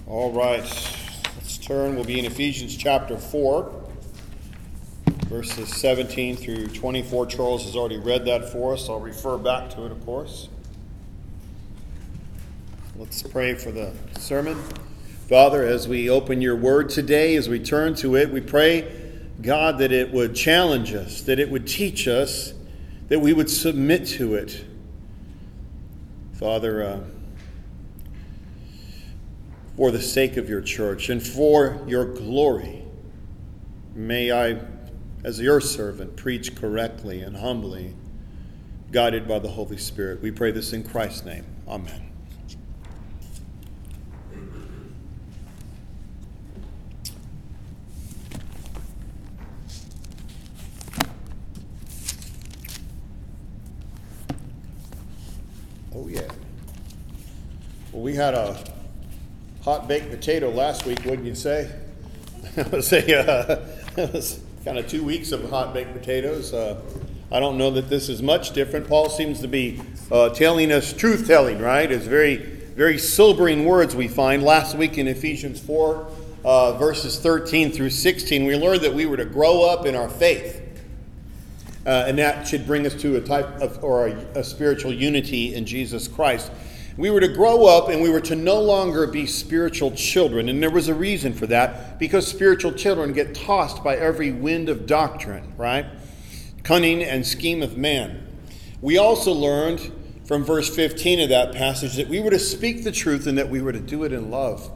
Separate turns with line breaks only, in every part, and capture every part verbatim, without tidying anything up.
All right, let's turn. We'll be in Ephesians chapter four, verses seventeen through twenty-four. Charles has already read that for us. I'll refer back to it, of course. Let's pray for the sermon. Father, as we open your word today, as we turn to it, we pray, God, that it would challenge us, that it would teach us, that we would submit to it. Father, uh, for the sake of your church and for your glory, may I, as your servant, preach correctly and humbly, guided by the Holy Spirit. We pray this in Christ's name. Amen. Oh, yeah. Well, we had a hot baked potato last week, wouldn't you say? It was, a, uh, it was kind of two weeks of hot baked potatoes. Uh, I don't know that this is much different. Paul seems to be uh, telling us truth telling, right? It's very, very sobering words we find. Last week in Ephesians four, uh, verses thirteen through sixteen, we learned that we were to grow up in our faith. Uh, and that should bring us to a type of, or a, a spiritual unity in Jesus Christ. We were to grow up and we were to no longer be spiritual children. And there was a reason for that, because spiritual children get tossed by every wind of doctrine, right? Cunning and scheme of man. We also learned from verse fifteen of that passage that we were to speak the truth and that we were to do it in love.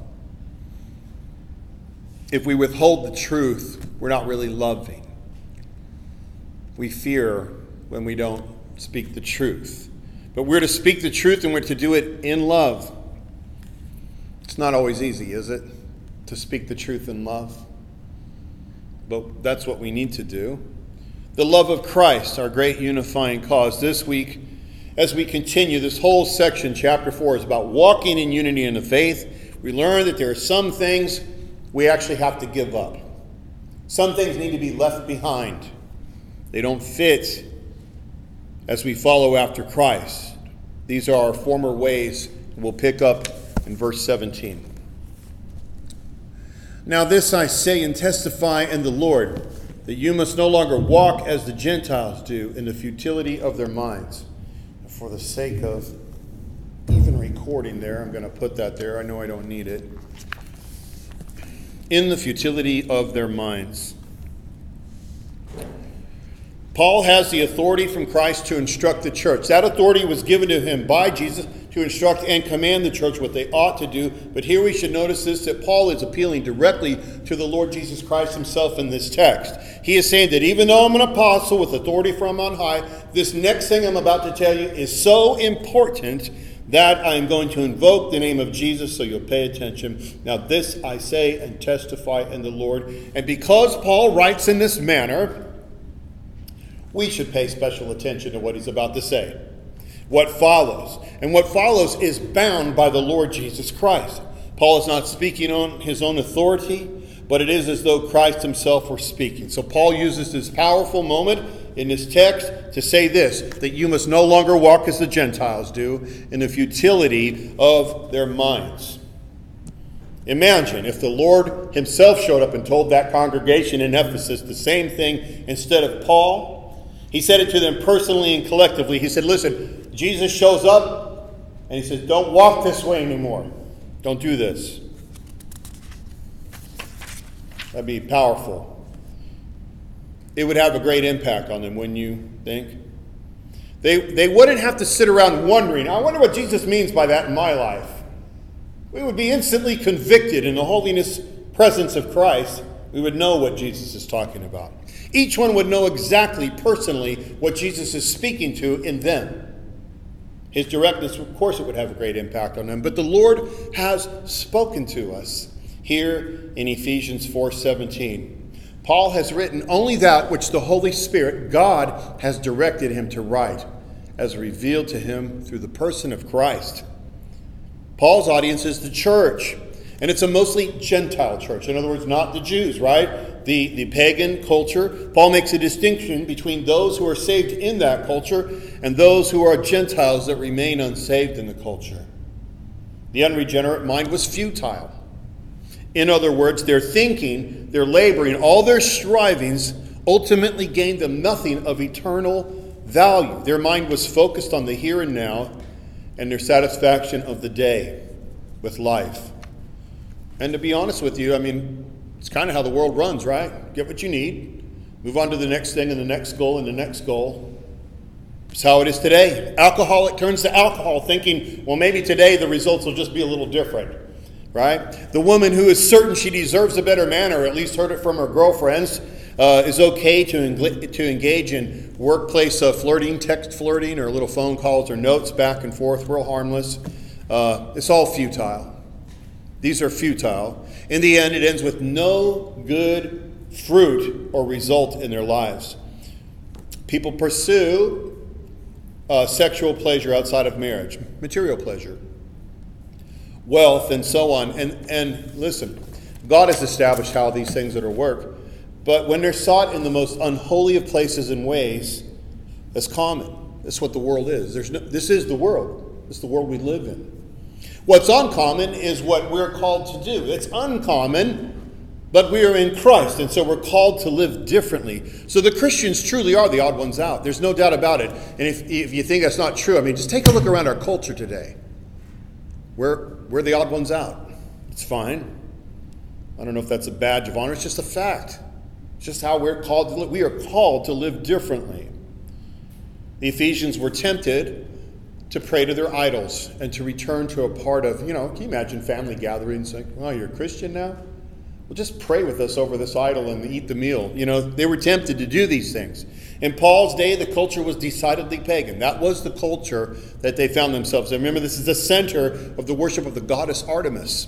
If we withhold the truth, we're not really loving. We fear when we don't speak the truth. But we're to speak the truth and we're to do it in love. It's not always easy, is it? To speak the truth in love. But that's what we need to do. The love of Christ, our great unifying cause. This week, as we continue, this whole section, chapter four, is about walking in unity in the faith. We learn that there are some things we actually have to give up. Some things need to be left behind. They don't fit as we follow after Christ. These are our former ways. We'll pick up in verse seventeen. Now this I say and testify in the Lord, that you must no longer walk as the Gentiles do in the futility of their minds. For the sake of even recording there, I'm going to put that there. I know I don't need it. In the futility of their minds. Paul has the authority from Christ to instruct the church. That authority was given to him by Jesus to instruct and command the church what they ought to do. But here we should notice this, that Paul is appealing directly to the Lord Jesus Christ himself in this text. He is saying that even though I'm an apostle with authority from on high, this next thing I'm about to tell you is so important that I'm going to invoke the name of Jesus, so you'll pay attention. Now this I say and testify in the Lord. And because Paul writes in this manner, we should pay special attention to what he's about to say. What follows. And what follows is bound by the Lord Jesus Christ. Paul is not speaking on his own authority, but it is as though Christ himself were speaking. So Paul uses this powerful moment in this text to say this, that you must no longer walk as the Gentiles do in the futility of their minds. Imagine if the Lord himself showed up and told that congregation in Ephesus the same thing instead of Paul. He said it to them personally and collectively. He said, listen, Jesus shows up and he says, don't walk this way anymore. Don't do this. That'd be powerful. It would have a great impact on them, wouldn't you think? They, they wouldn't have to sit around wondering, I wonder what Jesus means by that in my life. We would be instantly convicted in the holiness presence of Christ. We would know what Jesus is talking about. Each one would know exactly, personally, what Jesus is speaking to in them. His directness, of course, it would have a great impact on them. But the Lord has spoken to us here in Ephesians four seventeen. Paul has written only that which the Holy Spirit, God, has directed him to write, as revealed to him through the person of Christ. Paul's audience is the church. And it's a mostly Gentile church. In other words, not the Jews, right? The, the pagan culture. Paul makes a distinction between those who are saved in that culture and those who are Gentiles that remain unsaved in the culture. The unregenerate mind was futile. In other words, their thinking, their laboring, all their strivings ultimately gained them nothing of eternal value. Their mind was focused on the here and now and their satisfaction of the day with life. And to be honest with you, I mean, it's kind of how the world runs, right? Get what you need, move on to the next thing and the next goal and the next goal. It's how it is today. Alcoholic turns to alcohol thinking, well, maybe today the results will just be a little different, right? The woman who is certain she deserves a better man, or at least heard it from her girlfriends, uh, is okay to, engl- to engage in workplace uh, flirting, text flirting, or little phone calls or notes back and forth, real harmless. Uh, it's all futile. These are futile. In the end, it ends with no good fruit or result in their lives. People pursue Uh, sexual pleasure outside of marriage, material pleasure, wealth, and so on. And, and listen, God has established how these things are to work, but when they're sought in the most unholy of places and ways, that's common. That's what the world is. There's no, this is the world. It's the world we live in. What's uncommon is what we're called to do. It's uncommon, but we are in Christ, and so we're called to live differently. So the Christians truly are the odd ones out. There's no doubt about it. And if, if you think that's not true, I mean, just take a look around our culture today. We're, we're the odd ones out. It's fine. I don't know if that's a badge of honor. It's just a fact. It's just how we're called to live. We are called to live differently. The Ephesians were tempted to pray to their idols and to return to a part of, you know, can you imagine family gatherings like, oh, you're a Christian now? Well, just pray with us over this idol and eat the meal. You know, they were tempted to do these things. In Paul's day, the culture was decidedly pagan. That was the culture that they found themselves in. Remember, this is the center of the worship of the goddess Artemis.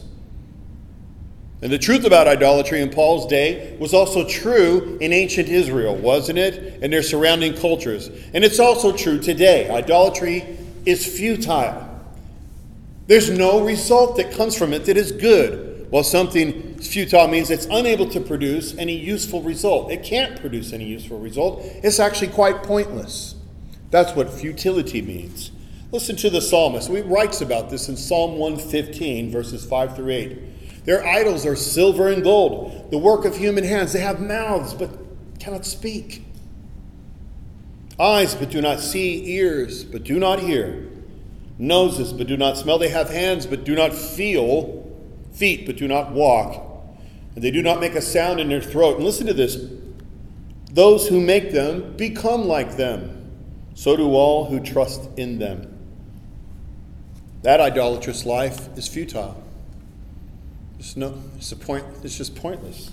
And the truth about idolatry in Paul's day was also true in ancient Israel, wasn't it? And their surrounding cultures. And it's also true today. Idolatry is futile. There's no result that comes from it that is good. Well, something futile means it's unable to produce any useful result. It can't produce any useful result. It's actually quite pointless. That's what futility means. Listen to the psalmist. He writes about this in Psalm one fifteen, verses five through eight. Their idols are silver and gold, the work of human hands. They have mouths, but cannot speak. Eyes, but do not see. Ears, but do not hear. Noses, but do not smell. They have hands, but do not feel. Feet, but do not walk. And they do not make a sound in their throat. And listen to this. Those who make them become like them. So do all who trust in them. That idolatrous life is futile. It's, no, it's, a point, it's just pointless.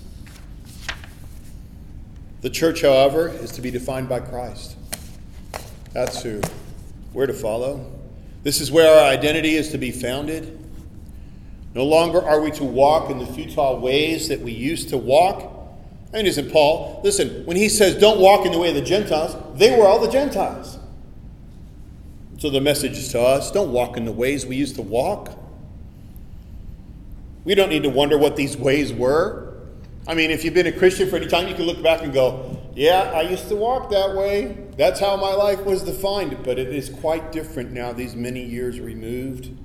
The church, however, is to be defined by Christ. That's who we're to follow. This is where our identity is to be founded. No longer are we to walk in the futile ways that we used to walk. I mean, isn't Paul? Listen, when he says don't walk in the way of the Gentiles, they were all the Gentiles. So the message is to us, don't walk in the ways we used to walk. We don't need to wonder what these ways were. I mean, if you've been a Christian for any time, you can look back and go, yeah, I used to walk that way. That's how my life was defined. But it is quite different now, these many years removed.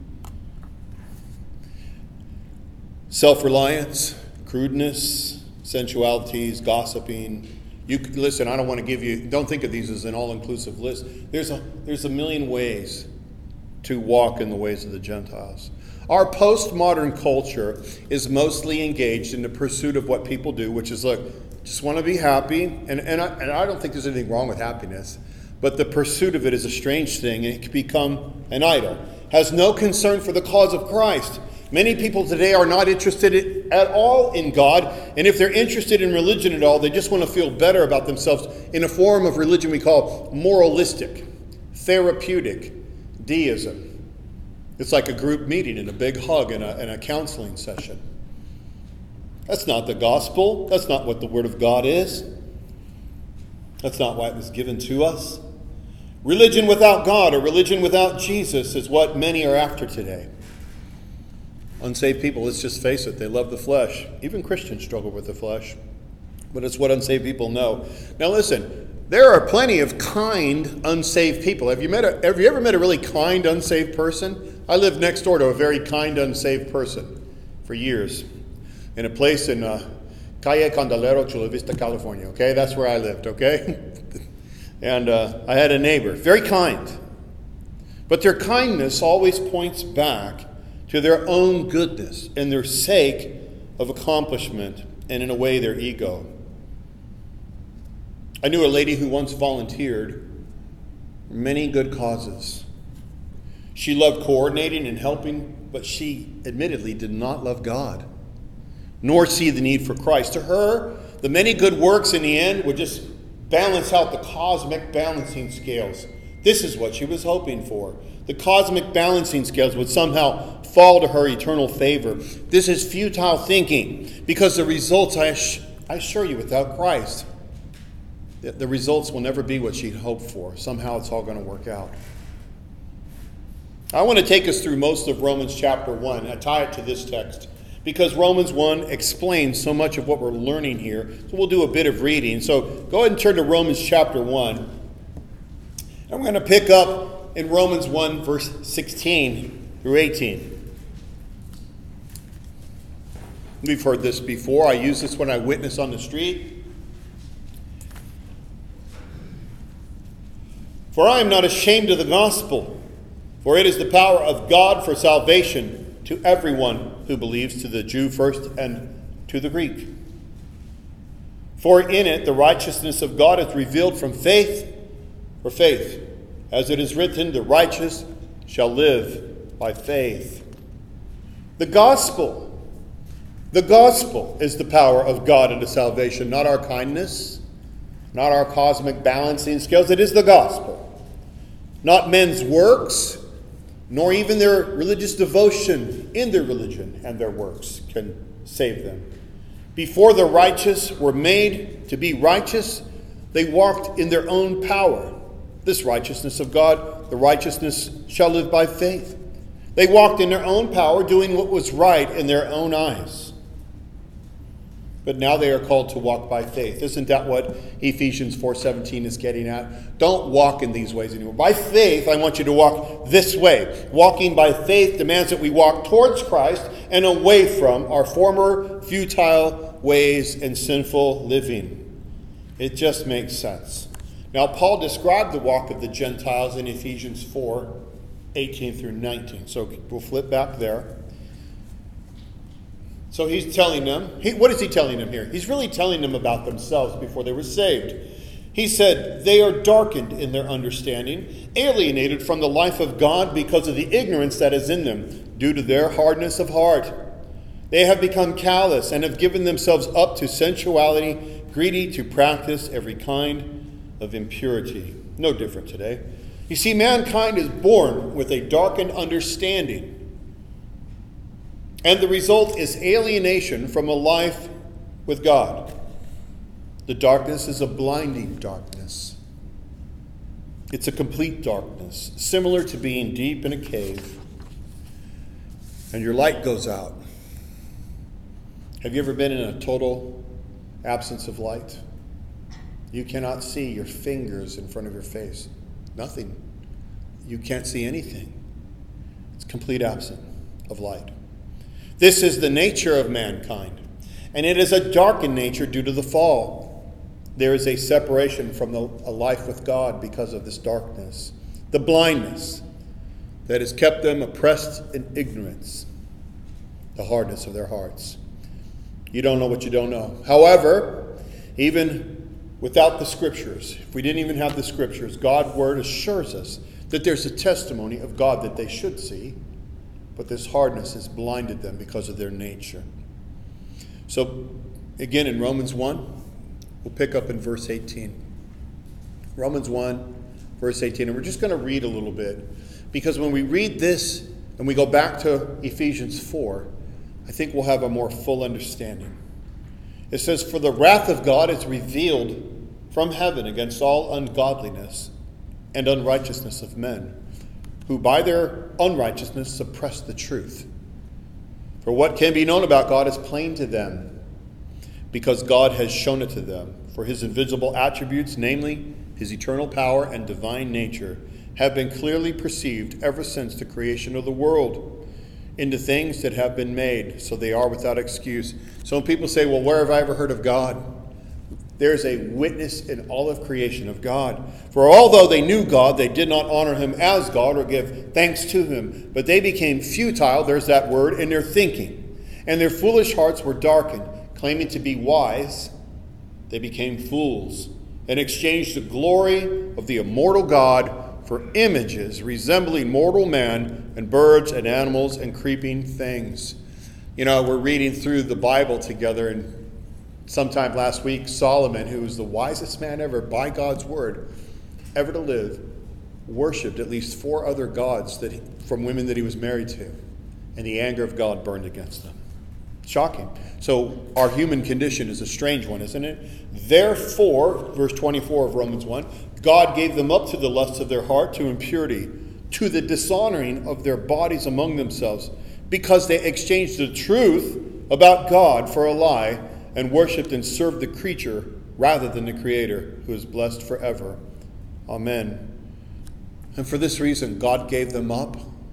Self-reliance, crudeness, sensualities, gossiping. You listen, I don't want to give you, don't think of these as an all-inclusive list. There's a, there's a million ways to walk in the ways of the Gentiles. Our postmodern culture is mostly engaged in the pursuit of what people do, which is, look, just want to be happy. And, and, I, and I don't think there's anything wrong with happiness. But the pursuit of it is a strange thing, and it can become an idol. Has no concern for the cause of Christ. Many people today are not interested at all in God, and if they're interested in religion at all, they just want to feel better about themselves in a form of religion we call moralistic, therapeutic deism. It's like a group meeting and a big hug and a, and a counseling session. That's not the gospel. That's not what the Word of God is. That's not why it was given to us. Religion without God or religion without Jesus is what many are after today. Unsaved people, let's just face it, they love the flesh. Even Christians struggle with the flesh. But it's what unsaved people know. Now listen, there are plenty of kind, unsaved people. Have you met a, have you ever met a really kind, unsaved person? I lived next door to a very kind, unsaved person for years. in a place in uh, Calle Candelero, Chula Vista, California. Okay, that's where I lived, okay? And uh, I had a neighbor, very kind. But their kindness always points back to their own goodness and their sake of accomplishment, and in a way, their ego. I knew a lady who once volunteered for many good causes. She loved coordinating and helping, but she admittedly did not love God, nor see the need for Christ. To her, the many good works in the end would just balance out the cosmic balancing scales. This is what she was hoping for. The cosmic balancing scales would somehow fall to her eternal favor. This is futile thinking, because the results, I, ass- I assure you, without Christ, the, the results will never be what she'd hoped for. Somehow it's all going to work out. I want to take us through most of Romans chapter one. I tie it to this text, because Romans one explains so much of what we're learning here. So we'll do a bit of reading. So go ahead and turn to Romans chapter one. And we're going to pick up in Romans one, verse sixteen through eighteen. We've heard this before. I use this when I witness on the street. For I am not ashamed of the gospel, for it is the power of God for salvation to everyone who believes, to the Jew first and to the Greek. For in it the righteousness of God is revealed from faith for faith. As it is written, the righteous shall live by faith. The gospel, the gospel is the power of God unto salvation, not our kindness, not our cosmic balancing scales. It is the gospel. Not men's works, nor even their religious devotion in their religion and their works can save them. Before the righteous were made to be righteous, they walked in their own power. This righteousness of God, the righteousness shall live by faith. They walked in their own power, doing what was right in their own eyes. But now they are called to walk by faith. Isn't that what Ephesians four seventeen is getting at? Don't walk in these ways anymore. By faith, I want you to walk this way. Walking by faith demands that we walk towards Christ and away from our former futile ways and sinful living. It just makes sense. Now, Paul described the walk of the Gentiles in Ephesians four eighteen through nineteen. So we'll flip back there. So he's telling them, he, what is he telling them here? He's really telling them about themselves before they were saved. He said, they are darkened in their understanding, alienated from the life of God because of the ignorance that is in them, due to their hardness of heart. They have become callous and have given themselves up to sensuality, greedy to practice every kind of impurity. No different today. You see, mankind is born with a darkened understanding. And the result is alienation from a life with God. The darkness is a blinding darkness. It's a complete darkness, similar to being deep in a cave and your light goes out. Have you ever been in a total absence of light? You cannot see your fingers in front of your face. Nothing. You can't see anything. It's complete absence of light. This is the nature of mankind, and it is a darkened nature due to the fall. There is a separation from the, a life with God because of this darkness, the blindness that has kept them oppressed in ignorance, the hardness of their hearts. You don't know what you don't know. However, even without the Scriptures, if we didn't even have the Scriptures, God's Word assures us that there's a testimony of God that they should see, but this hardness has blinded them because of their nature. So, again, in Romans one, we'll pick up in verse eighteen. Romans one, verse eighteen. And we're just going to read a little bit, because when we read this and we go back to Ephesians four, I think we'll have a more full understanding. It says, for the wrath of God is revealed from heaven against all ungodliness and unrighteousness of men, who by their unrighteousness suppress the truth. For what can be known about God is plain to them, because God has shown it to them. For his invisible attributes, namely his eternal power and divine nature, have been clearly perceived ever since the creation of the world, into things that have been made, so they are without excuse. So when people say, well, where have I ever heard of God? There's a witness in all of creation of God. For although they knew God, they did not honor him as God or give thanks to him. But they became futile, there's that word, in their thinking. And their foolish hearts were darkened. Claiming to be wise, they became fools and exchanged the glory of the immortal God for images resembling mortal man and birds and animals and creeping things. You know, we're reading through the Bible together, and sometime last week, Solomon, who was the wisest man ever by God's word, ever to live, worshipped at least four other gods that he, from women that he was married to. And the anger of God burned against them. Shocking. So our human condition is a strange one, isn't it? Therefore, verse twenty-four of Romans one, God gave them up to the lusts of their heart, to impurity, to the dishonoring of their bodies among themselves, because they exchanged the truth about God for a lie, and worshipped and served the creature rather than the Creator, who is blessed forever. Amen. And for this reason, God gave them up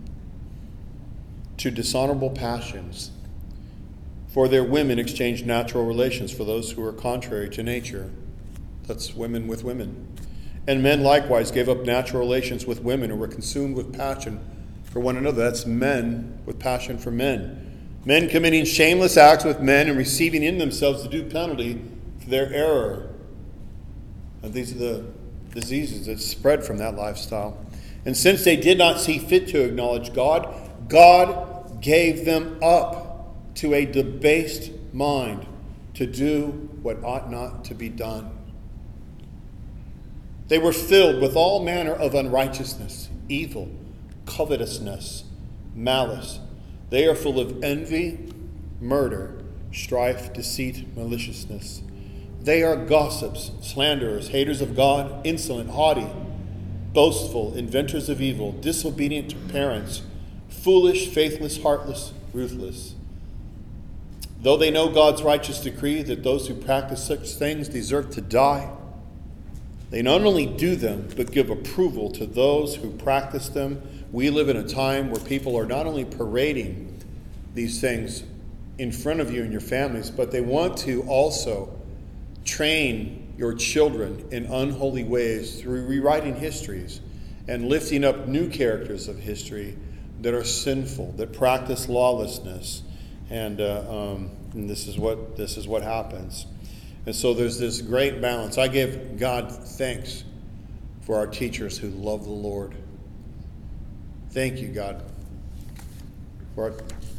to dishonorable passions. For their women exchanged natural relations for those who were contrary to nature. That's women with women. And men likewise gave up natural relations with women who were consumed with passion for one another. That's men with passion for men. Men committing shameless acts with men and receiving in themselves the due penalty for their error. And these are the diseases that spread from that lifestyle. And since they did not see fit to acknowledge God, God gave them up to a debased mind to do what ought not to be done. They were filled with all manner of unrighteousness, evil, covetousness, malice. They are full of envy, murder, strife, deceit, maliciousness. They are gossips, slanderers, haters of God, insolent, haughty, boastful, inventors of evil, disobedient to parents, foolish, faithless, heartless, ruthless. Though they know God's righteous decree that those who practice such things deserve to die, they not only do them, but give approval to those who practice them. We live in a time where people are not only parading these things in front of you and your families, but they want to also train your children in unholy ways through rewriting histories and lifting up new characters of history that are sinful, that practice lawlessness. And, uh, um, and this is what this is what happens. And so there's this great balance. I give God thanks for our teachers who love the Lord. Thank you, God, for, our,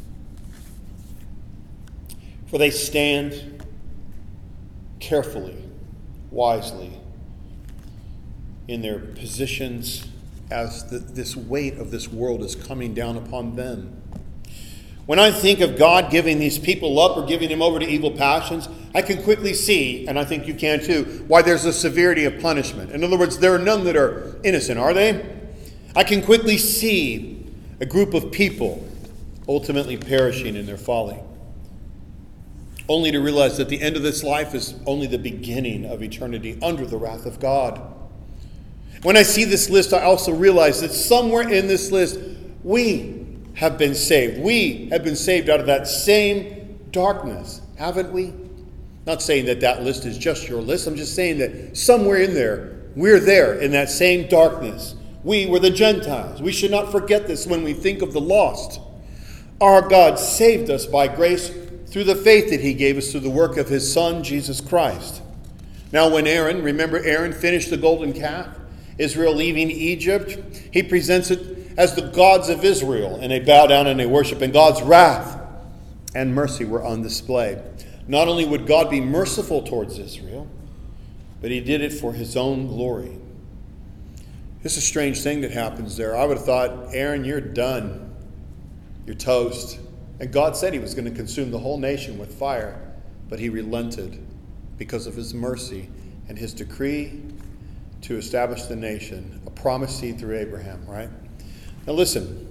for they stand carefully, wisely in their positions as the, this weight of this world is coming down upon them. When I think of God giving these people up or giving them over to evil passions, I can quickly see, and I think you can too, why there's a severity of punishment. In other words, there are none that are innocent, are they? I can quickly see a group of people ultimately perishing in their folly, only to realize that the end of this life is only the beginning of eternity under the wrath of God. When I see this list, I also realize that somewhere in this list, we have been saved. We have been saved out of that same darkness, haven't we? Not saying that that list is just your list. I'm just saying that somewhere in there, we're there in that same darkness. We were the Gentiles. We should not forget this when we think of the lost. Our God saved us by grace through the faith that he gave us through the work of his Son, Jesus Christ. Now when Aaron, remember Aaron finished the golden calf, Israel leaving Egypt, he presents it as the gods of Israel, and they bow down and they worship, and God's wrath and mercy were on display. Not only would God be merciful towards Israel, but he did it for his own glory. It's a strange thing that happens there. I would have thought, Aaron, you're done. You're toast. And God said he was going to consume the whole nation with fire, but he relented because of his mercy and his decree to establish the nation, a promised seed through Abraham, right? Now listen,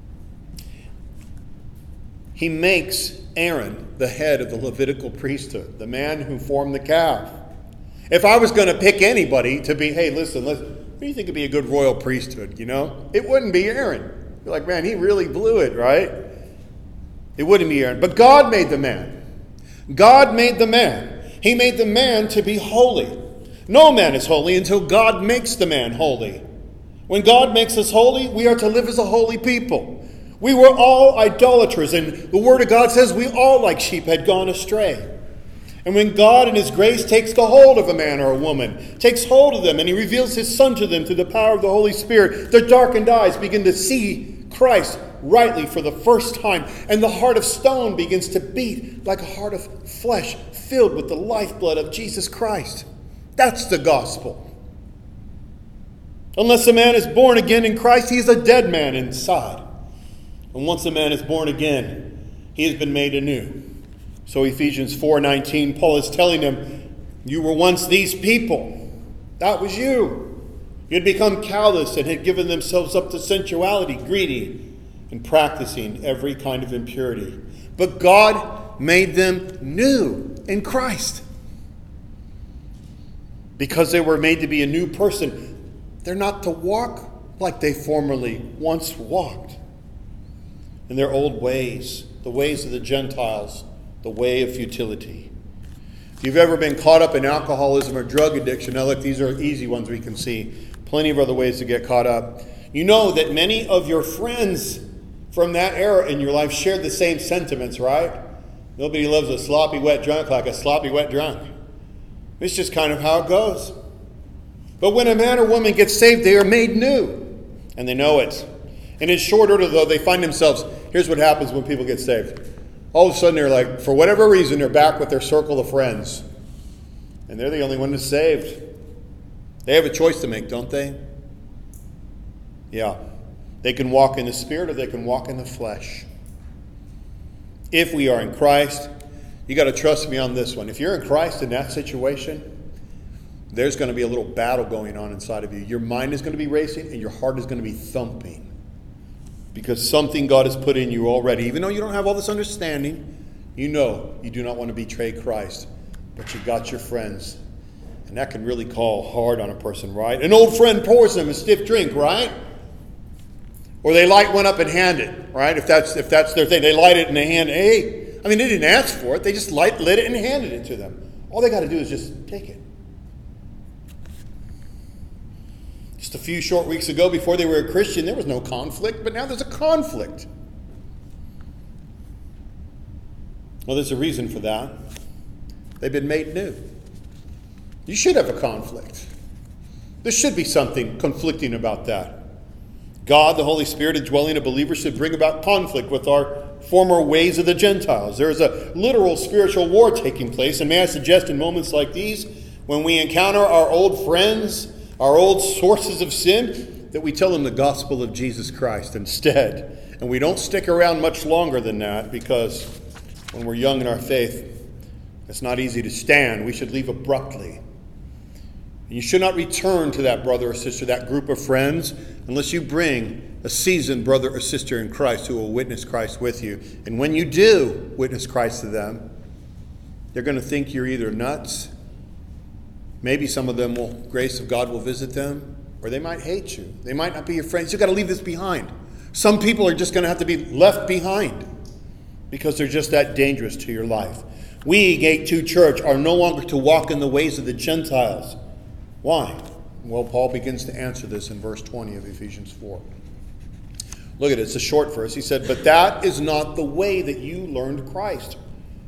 he makes Aaron the head of the Levitical priesthood, the man who formed the calf. If I was going to pick anybody to be, hey, listen, listen, who do you think would be a good royal priesthood, you know? It wouldn't be Aaron. You're like, man, he really blew it, right? It wouldn't be Aaron. But God made the man. God made the man. He made the man to be holy. No man is holy until God makes the man holy. When God makes us holy, we are to live as a holy people. We were all idolaters, and the Word of God says we all like sheep had gone astray. And when God in His grace takes the hold of a man or a woman, takes hold of them, and He reveals His Son to them through the power of the Holy Spirit, their darkened eyes begin to see Christ rightly for the first time, and the heart of stone begins to beat like a heart of flesh filled with the lifeblood of Jesus Christ. That's the gospel. Unless a man is born again in Christ, he is a dead man inside. And once a man is born again, he has been made anew. So Ephesians four nineteen, Paul is telling them, you were once these people. That was you. You had become callous and had given themselves up to sensuality, greedy, and practicing every kind of impurity. But God made them new in Christ. Because they were made to be a new person, they're not to walk like they formerly once walked. In their old ways, the ways of the Gentiles, the way of futility. If you've ever been caught up in alcoholism or drug addiction, now look, these are easy ones we can see. Plenty of other ways to get caught up. You know that many of your friends from that era in your life shared the same sentiments, right? Nobody loves a sloppy wet drunk like a sloppy wet drunk. It's just kind of how it goes. But when a man or woman gets saved, they are made new. And they know it. And in short order, though, they find themselves, here's what happens when people get saved. All of a sudden, they're like, for whatever reason, they're back with their circle of friends. And they're the only one that's saved. They have a choice to make, don't they? Yeah. They can walk in the Spirit or they can walk in the flesh. If we are in Christ, you got to trust me on this one. If you're in Christ in that situation, there's going to be a little battle going on inside of you. Your mind is going to be racing and your heart is going to be thumping. Because something God has put in you already. Even though you don't have all this understanding, you know you do not want to betray Christ. But you got your friends. And that can really call hard on a person, right? An old friend pours them a stiff drink, right? Or they light one up and hand it, right? If that's if that's their thing. They light it and they hand it. Hey, I mean, they didn't ask for it. They just light, lit it and handed it to them. All they got to do is just take it. Just a few short weeks ago, before they were a Christian, there was no conflict, but now there's a conflict. Well, there's a reason for that. They've been made new. You should have a conflict. There should be something conflicting about that. God, the Holy Spirit, indwelling a believer should bring about conflict with our former ways of the Gentiles. There is a literal spiritual war taking place, and may I suggest in moments like these, when we encounter our old friends, our old sources of sin, that we tell them the gospel of Jesus Christ instead. And we don't stick around much longer than that, because when we're young in our faith, it's not easy to stand. We should leave abruptly. And you should not return to that brother or sister, that group of friends, unless you bring a seasoned brother or sister in Christ who will witness Christ with you. And when you do witness Christ to them, they're going to think you're either nuts, maybe some of them will, grace of God will visit them, or they might hate you. They might not be your friends. You've got to leave this behind. Some people are just going to have to be left behind because they're just that dangerous to your life. We, Gate two Church, are no longer to walk in the ways of the Gentiles. Why? Well, Paul begins to answer this in verse twenty of Ephesians four. Look at it. It's a short verse. He said, but that is not the way that you learned Christ.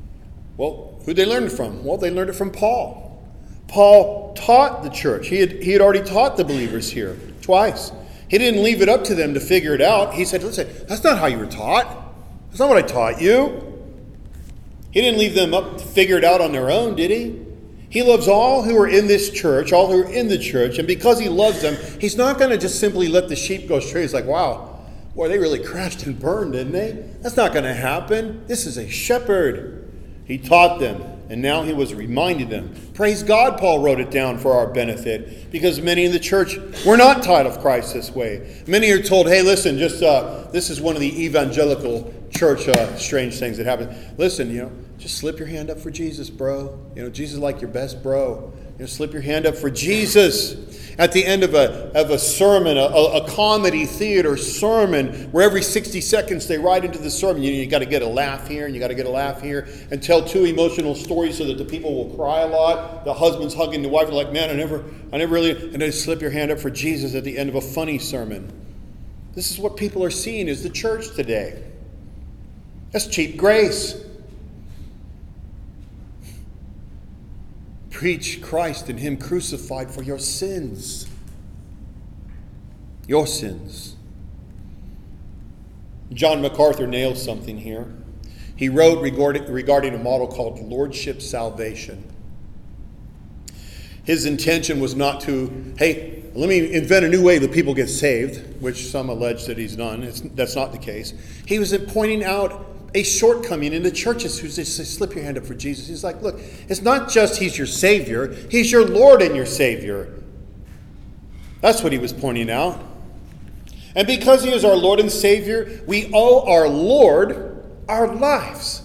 Well, who'd they learn it from? Well, they learned it from Paul. Paul taught the church. He had, he had already taught the believers here twice. He didn't leave it up to them to figure it out. He said, listen, that's not how you were taught. That's not what I taught you. He didn't leave them up to figure it out on their own, did he? He loves all who are in this church, all who are in the church, and because he loves them, he's not going to just simply let the sheep go astray. He's like, wow, boy, they really crashed and burned, didn't they? That's not going to happen. This is a shepherd. He taught them, and now he was reminding them. Praise God, Paul wrote it down for our benefit, because many in the church were not taught of Christ this way. Many are told, hey, listen, just uh, this is one of the evangelical church uh, strange things that happen. Listen, you know, just slip your hand up for Jesus, bro. You know, Jesus is like your best bro. You know, slip your hand up for Jesus. At the end of a, of a sermon, a, a comedy theater sermon, where every sixty seconds they ride into the sermon, you, you got to get a laugh here and you got to get a laugh here, and tell two emotional stories so that the people will cry a lot. The husband's hugging the wife, like, man, I never, I never really, and then slip your hand up for Jesus at the end of a funny sermon. This is what people are seeing as the church today. That's cheap grace. Preach Christ and Him crucified for your sins. Your sins. John MacArthur nails something here. He wrote regarding, regarding a model called Lordship Salvation. His intention was not to, hey, let me invent a new way that people get saved, which some allege that he's done. It's, that's not the case. He was pointing out a shortcoming in the churches who say, slip your hand up for Jesus. He's like, look, it's not just He's your Savior. He's your Lord and your Savior. That's what he was pointing out. And because He is our Lord and Savior, we owe our Lord our lives.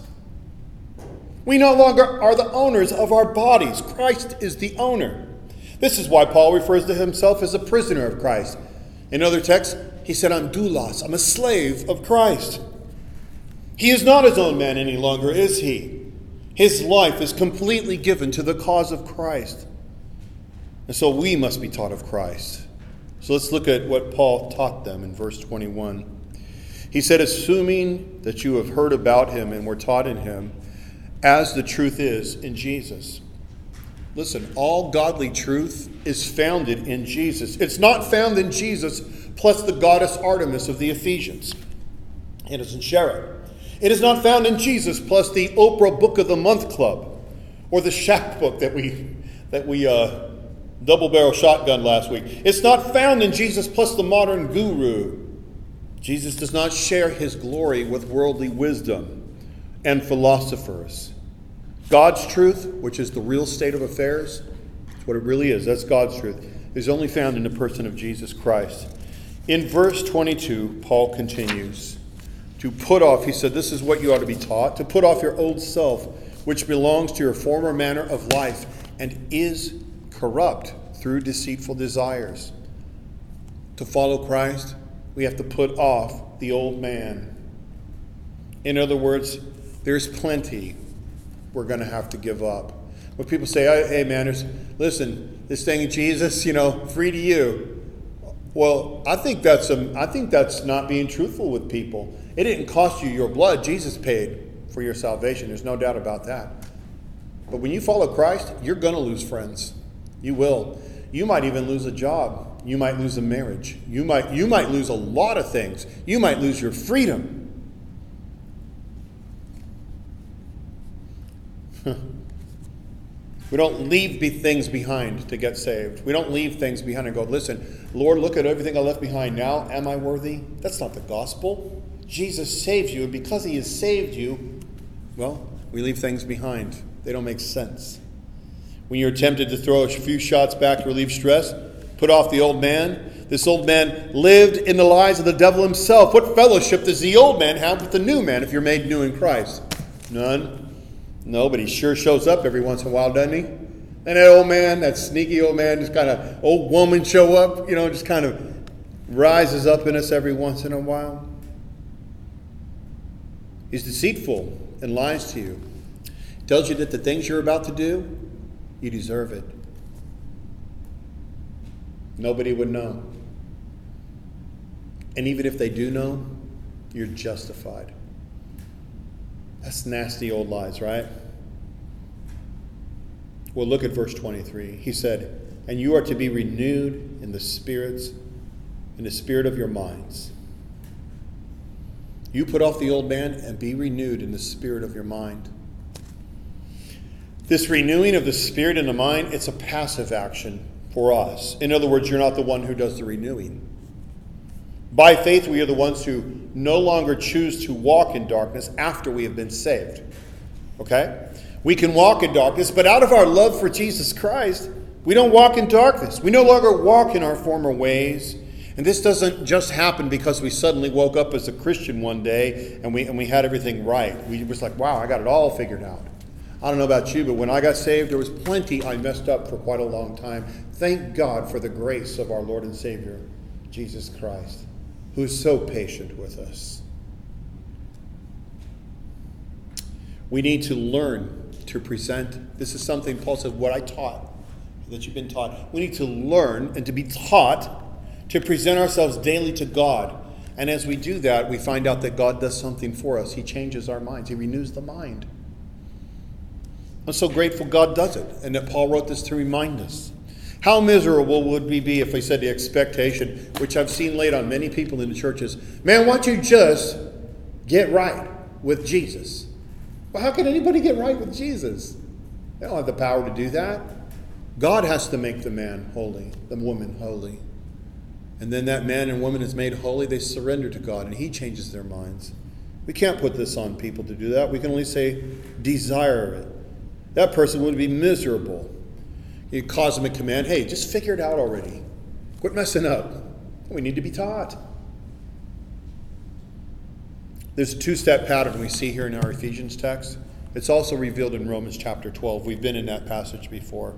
We no longer are the owners of our bodies. Christ is the owner. This is why Paul refers to himself as a prisoner of Christ. In other texts, he said, I'm doulos. I'm a slave of Christ. He is not his own man any longer, is he? His life is completely given to the cause of Christ. And so we must be taught of Christ. So let's look at what Paul taught them in verse twenty-one. He said, assuming that you have heard about Him and were taught in Him, as the truth is in Jesus. Listen, all godly truth is founded in Jesus. It's not found in Jesus plus the goddess Artemis of the Ephesians. It doesn't share it. It is not found in Jesus plus the Oprah Book of the Month Club or the Shack book that we that we uh, double-barrel shotgun last week. It's not found in Jesus plus the modern guru. Jesus does not share His glory with worldly wisdom and philosophers. God's truth, which is the real state of affairs, that's what it really is. That's God's truth. Is only found in the person of Jesus Christ. In verse twenty-two, Paul continues. To put off, he said, this is what you ought to be taught, to put off your old self, which belongs to your former manner of life and is corrupt through deceitful desires. To follow Christ, we have to put off the old man. In other words, there's plenty we're going to have to give up. When people say, hey man, there's, listen, this thing of Jesus, you know, free to you. Well, I think that's a, I think that's not being truthful with people. It didn't cost you your blood. Jesus paid for your salvation. There's no doubt about that. But when you follow Christ, you're going to lose friends. You will. You might even lose a job. You might lose a marriage. You might, you might lose a lot of things. You might lose your freedom. We don't leave be things behind to get saved. We don't leave things behind and go, listen, Lord, look at everything I left behind. Now, am I worthy? That's not the gospel. Jesus saves you, and because He has saved you, well, we leave things behind. They don't make sense. When you're tempted to throw a few shots back to relieve stress, put off the old man. This old man lived in the lies of the devil himself. What fellowship does the old man have with the new man if you're made new in Christ? None. No, but he sure shows up every once in a while, doesn't he? And that old man, that sneaky old man, just kind of, old woman show up, you know, just kind of rises up in us every once in a while. He's deceitful and lies to you. He tells you that the things you're about to do, you deserve it. Nobody would know. And even if they do know, you're justified. That's nasty old lies, right? Well, look at verse twenty-three. He said, and you are to be renewed in the spirits, in the spirit of your minds. You put off the old man and be renewed in the spirit of your mind. This renewing of the spirit in the mind, it's a passive action for us. In other words, you're not the one who does the renewing. By faith, we are the ones who no longer choose to walk in darkness after we have been saved. Okay? We can walk in darkness, but out of our love for Jesus Christ, we don't walk in darkness. We no longer walk in our former ways. And this doesn't just happen because we suddenly woke up as a Christian one day and we and we had everything right. We was like, wow, I got it all figured out. I don't know about you, but when I got saved, there was plenty I messed up for quite a long time. Thank God for the grace of our Lord and Savior, Jesus Christ, who is so patient with us. We need to learn to present. This is something Paul said, what I taught, that you've been taught. We need to learn and to be taught to present ourselves daily to God. And as we do that, we find out that God does something for us. He changes our minds. He renews the mind. I'm so grateful God does it, and that Paul wrote this to remind us. How miserable would we be if we said the expectation, which I've seen laid on many people in the churches, man, why don't you just get right with Jesus? Well, how can anybody get right with Jesus? They don't have the power to do that. God has to make the man holy, the woman holy. And then that man and woman is made holy, they surrender to God, and he changes their minds. We can't put this on people to do that. We can only say, desire it. That person would be miserable. You cause them a command, hey, just figure it out already. Quit messing up. We need to be taught. There's a two-step pattern we see here in our Ephesians text. It's also revealed in Romans chapter twelve. We've been in that passage before.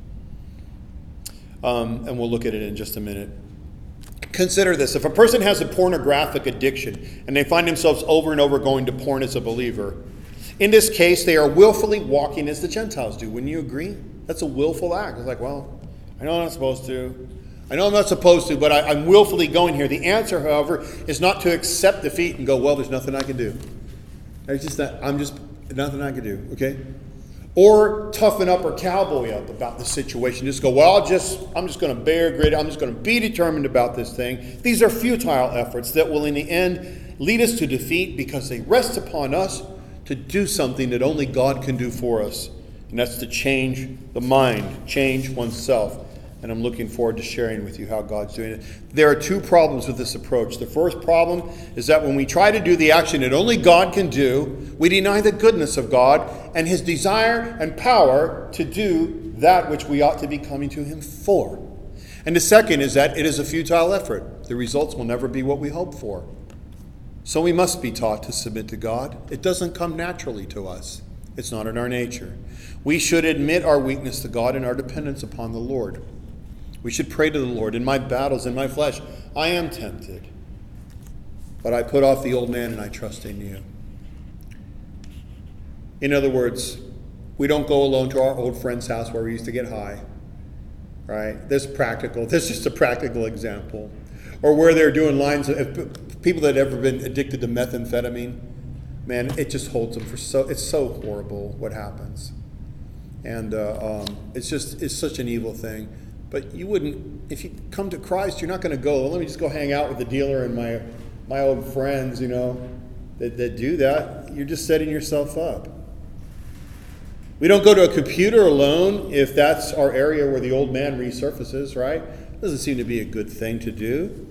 Um, and we'll look at it in just a minute. Consider this. If a person has a pornographic addiction and they find themselves over and over going to porn as a believer, in this case, they are willfully walking as the Gentiles do. Wouldn't you agree? That's a willful act. It's like, well, I know I'm not supposed to. I know I'm not supposed to, but I, I'm willfully going here. The answer, however, is not to accept defeat and go, well, there's nothing I can do. It's just that I'm just nothing I can do, okay? Or toughen up or cowboy up about the situation. Just go, well, I'll just, I'm just going to bear grit. I'm just going to be determined about this thing. These are futile efforts that will in the end lead us to defeat because they rest upon us to do something that only God can do for us. And that's to change the mind, change oneself. And I'm looking forward to sharing with you how God's doing it. There are two problems with this approach. The first problem is that when we try to do the action that only God can do, we deny the goodness of God and his desire and power to do that which we ought to be coming to him for. And the second is that it is a futile effort. The results will never be what we hope for. So we must be taught to submit to God. It doesn't come naturally to us. It's not in our nature. We should admit our weakness to God and our dependence upon the Lord. We should pray to the Lord. In my battles, in my flesh, I am tempted. But I put off the old man and I trust in you. In other words, we don't go alone to our old friend's house where we used to get high. Right? This is practical. This is just a practical example. Or where they're doing lines of people that have ever been addicted to methamphetamine. Man, it just holds them for so, it's so horrible what happens. And uh, um, it's just, it's such an evil thing. But you wouldn't, if you come to Christ, you're not going to go, well, let me just go hang out with the dealer and my my old friends, you know, that, that do that. You're just setting yourself up. We don't go to a computer alone if that's our area where the old man resurfaces, right? Doesn't seem to be a good thing to do.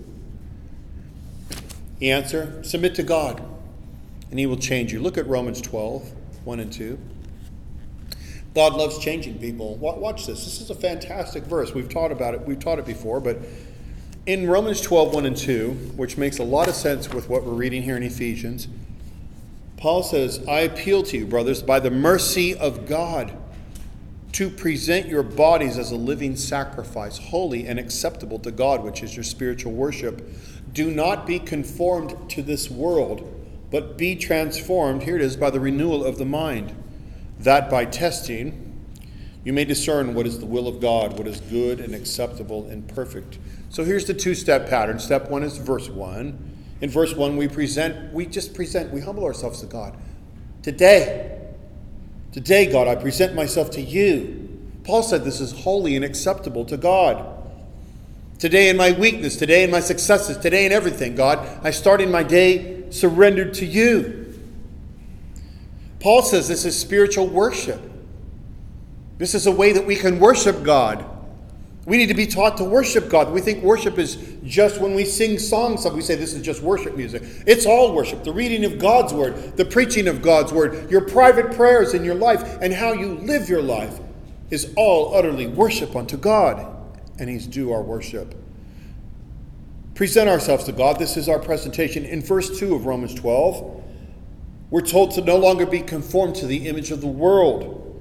The answer, submit to God, and he will change you. Look at Romans twelve, one and two. God loves changing people. Watch this. This is a fantastic verse. We've taught about it. We've taught it before, but in Romans twelve, one and two, which makes a lot of sense with what we're reading here in Ephesians, Paul says, I appeal to you, brothers, by the mercy of God, to present your bodies as a living sacrifice, holy and acceptable to God, which is your spiritual worship. Do not be conformed to this world, but be transformed, here it is, by the renewal of the mind, that by testing you may discern what is the will of God, what is good and acceptable and perfect. So here's the two-step pattern. Step one is verse one. In verse one, we present, we just present, we humble ourselves to God. Today, today, God, I present myself to you. Paul said this is holy and acceptable to God. Today in my weakness, today in my successes, today in everything, God, I start in my day surrendered to you. Paul says this is spiritual worship. This is a way that we can worship God. We need to be taught to worship God. We think worship is just when we sing songs. We say this is just worship music. It's all worship. The reading of God's word, the preaching of God's word, your private prayers in your life, and how you live your life is all utterly worship unto God. And he's due our worship. Present ourselves to God. This is our presentation. In verse two of Romans twelve, we're told to no longer be conformed to the image of the world,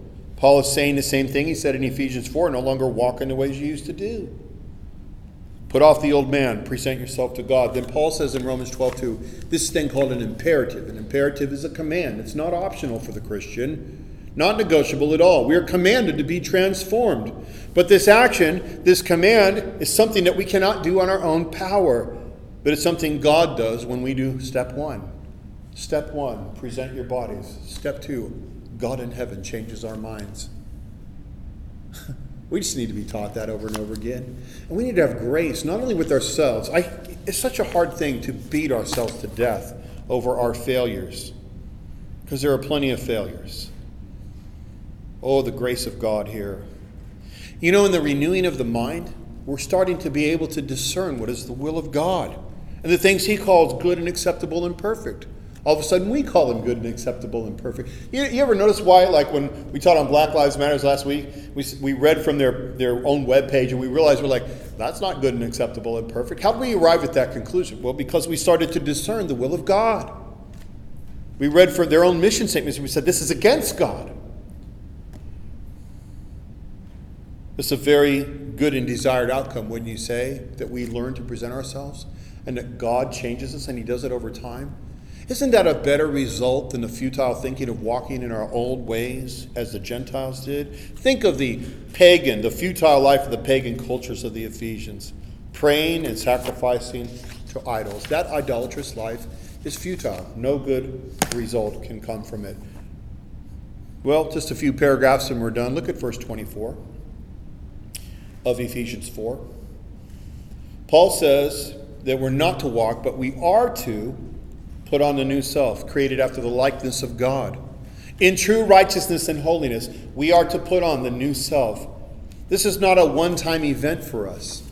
Paul is saying the same thing he said in Ephesians four, no longer walk in the ways you used to do. Put off the old man, present yourself to God. Then Paul says in Romans twelve two, this is then called an imperative. An imperative is a command. It's not optional for the Christian, not negotiable at all. We are commanded to be transformed. But this action, this command, is something that we cannot do on our own power. But it's something God does when we do step one. Step one, present your bodies. Step two, God in heaven changes our minds. We just need to be taught that over and over again. And we need to have grace, not only with ourselves. I, it's such a hard thing to beat ourselves to death over our failures, because there are plenty of failures. Oh, the grace of God here. You know, in the renewing of the mind, we're starting to be able to discern what is the will of God and the things he calls good and acceptable and perfect. All of a sudden, we call them good and acceptable and perfect. You, you ever notice why, like when we taught on Black Lives Matter last week, we, we read from their, their own webpage and we realized we're like, that's not good and acceptable and perfect. How did we arrive at that conclusion? Well, because we started to discern the will of God. We read from their own mission statements and we said, this is against God. It's a very good and desired outcome, wouldn't you say, that we learn to present ourselves and that God changes us and he does it over time? Isn't that a better result than the futile thinking of walking in our old ways as the Gentiles did? Think of the pagan, the futile life of the pagan cultures of the Ephesians, praying and sacrificing to idols. That idolatrous life is futile. No good result can come from it. Well, just a few paragraphs and we're done. Look at verse twenty-four of Ephesians four. Paul says that we're not to walk, but we are to put on the new self, created after the likeness of God. In true righteousness and holiness, we are to put on the new self. This is not a one-time event for us.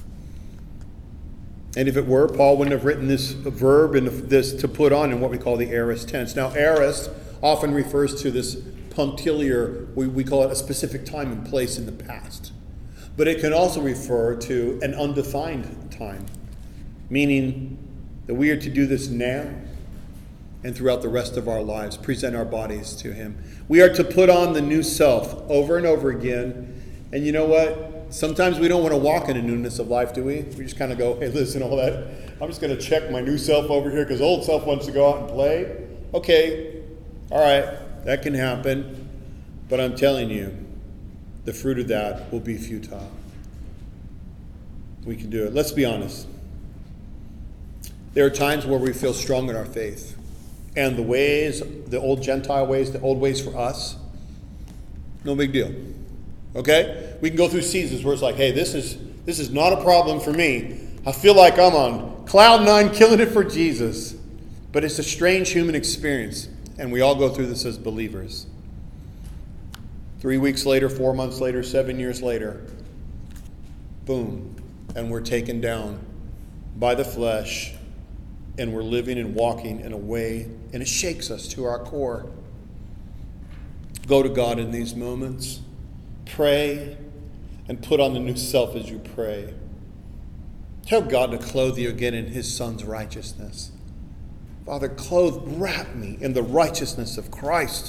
And if it were, Paul wouldn't have written this verb and this to put on in what we call the aorist tense. Now, aorist often refers to this punctiliar, we, we call it a specific time and place in the past. But it can also refer to an undefined time, meaning that we are to do this now and throughout the rest of our lives, present our bodies to him. We are to put on the new self over and over again. And you know what? Sometimes we don't want to walk in a newness of life, do we? We just kind of go, hey, listen, all that. I'm just going to check my new self over here because old self wants to go out and play. Okay, all right, that can happen. But I'm telling you, the fruit of that will be futile. We can do it. Let's be honest. There are times where we feel strong in our faith. And the ways, the old Gentile ways, the old ways for us, no big deal. Okay? We can go through seasons where it's like, hey, this is this is not a problem for me. I feel like I'm on cloud nine killing it for Jesus. But it's a strange human experience. And we all go through this as believers. Three weeks later, four months later, seven years later, boom, and we're taken down by the flesh, and we're living and walking in a way, and it shakes us to our core. Go to God in these moments. Pray, and put on the new self as you pray. Tell God to clothe you again in his Son's righteousness. Father, clothe, wrap me in the righteousness of Christ.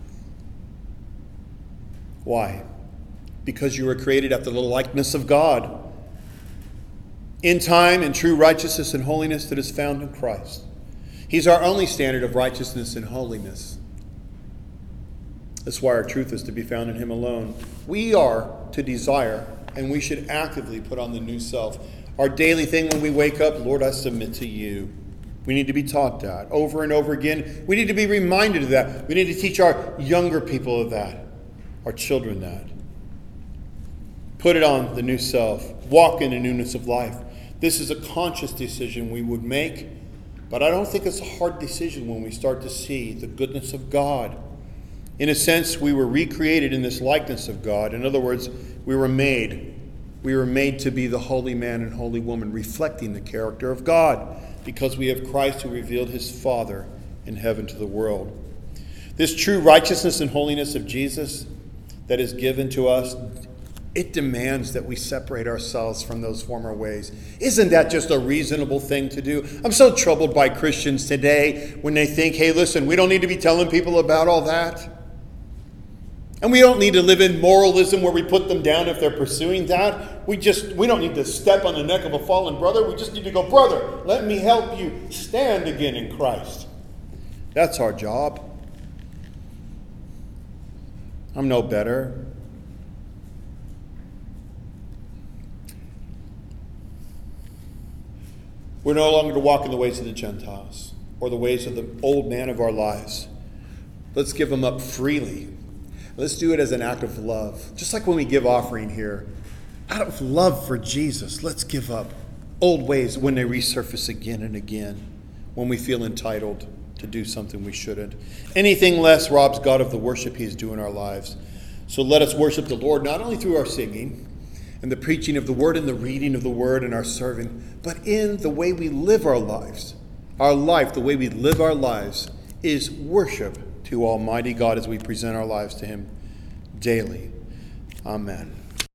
Why? Because you were created after the likeness of God, in time and true righteousness and holiness that is found in Christ. He's our only standard of righteousness and holiness. That's why our truth is to be found in him alone. We are to desire, and we should actively put on the new self. Our daily thing when we wake up, Lord, I submit to you. We need to be taught that over and over again. We need to be reminded of that. We need to teach our younger people of that, our children that. Put it on the new self. Walk in the newness of life. This is a conscious decision we would make, but I don't think it's a hard decision when we start to see the goodness of God. In a sense, we were recreated in this likeness of God. In other words, we were made. We were made to be the holy man and holy woman, reflecting the character of God, because we have Christ who revealed his Father in heaven to the world. This true righteousness and holiness of Jesus that is given to us, it demands that we separate ourselves from those former ways. Isn't that just a reasonable thing to do? I'm so troubled by Christians today when they think, hey, listen, we don't need to be telling people about all that. And we don't need to live in moralism where we put them down if they're pursuing that. We just we don't need to step on the neck of a fallen brother. We just need to go, brother, let me help you stand again in Christ. That's our job. I'm no better. We're no longer to walk in the ways of the Gentiles or the ways of the old man of our lives. Let's give them up freely. Let's do it as an act of love. Just like when we give offering here, out of love for Jesus, let's give up old ways when they resurface again and again, when we feel entitled to do something we shouldn't. Anything less robs God of the worship he is due in our lives. So let us worship the Lord not only through our singing and the preaching of the word and the reading of the word and our serving, but in the way we live our lives. Our life, the way we live our lives, is worship to Almighty God as we present our lives to him daily. Amen.